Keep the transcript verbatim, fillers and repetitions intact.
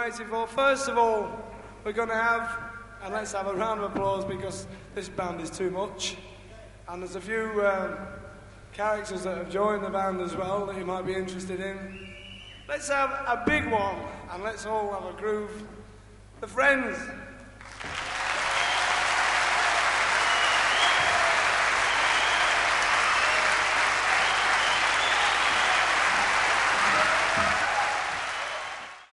eighty-four. First of all, we're going to have, and let's have a round of applause because this band is too much. And there's a few um, characters that have joined the band as well that you might be interested in. Let's have a big one, and let's all have a groove. The Friends.